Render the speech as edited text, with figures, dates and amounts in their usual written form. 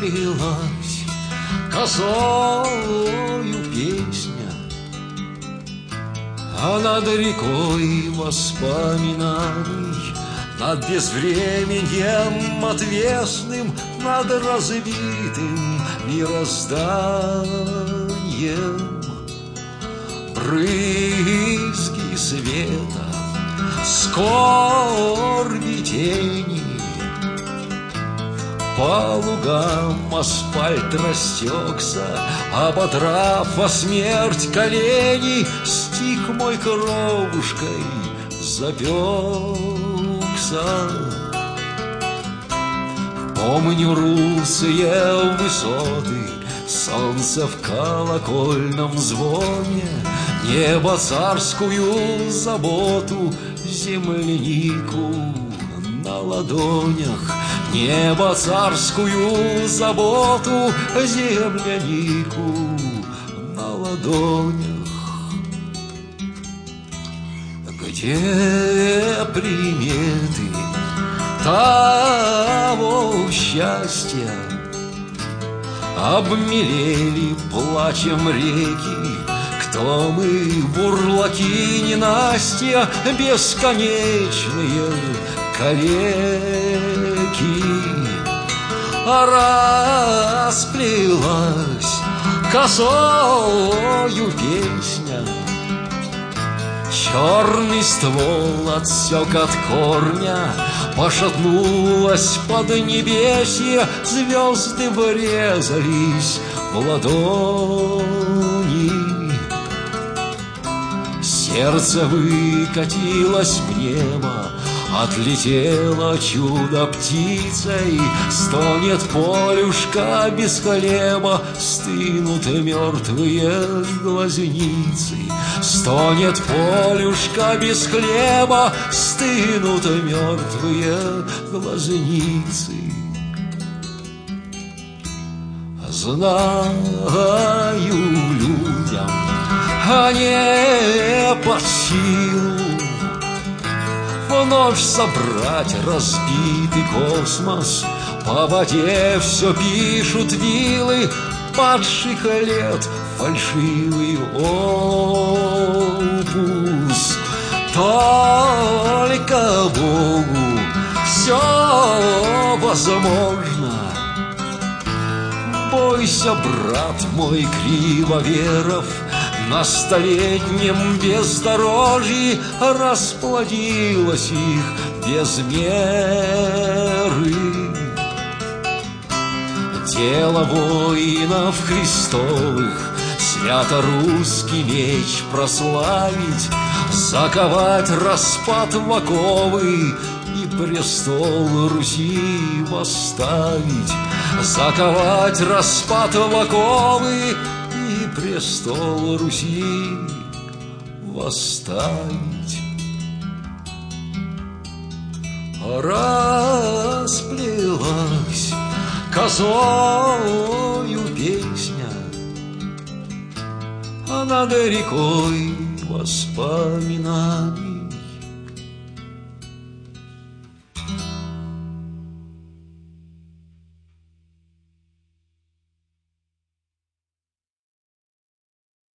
расплелась косою песня, а над рекой воспоминаний, над безвременьем отвесным, над разбитым мирозданием брызги света, скорби тени. По лугам асфальт растекся, ободрав во смерть колени, стих мой кровушкой запекся. Помню русые высоты, солнце в колокольном звоне, небо царскую заботу, землянику на ладонях, небо царскую заботу, землянику на ладонях. Где приметы того счастья? Обмелели плачем реки, кто мы, бурлаки ненастья, бесконечные калеки. А расплелась косою песня, черный ствол отсек от корня, пошатнулась поднебесье, звезды врезались в ладони. Сердце выкатилось в небо, отлетело чудо птицей, стонет полюшка без хлеба, стынут мертвые глазницы. Стонет полюшка без хлеба, стынут мертвые глазницы. Знаю, людям не под силу вновь собрать разбитый космос. По воде все пишут вилы падших лет, фальшивый опус. Только Богу все возможно. Бойся, брат мой, кривоверов, на столетнем бездорожье расплодилось их без меры. Тело воинов Христовых свято русский меч прославить, заковать распад в оковы и престол Руси восставить. Заковать распад в оковы и престол Руси восставить. Расплелась косою песня, а над рекой воспоминаний,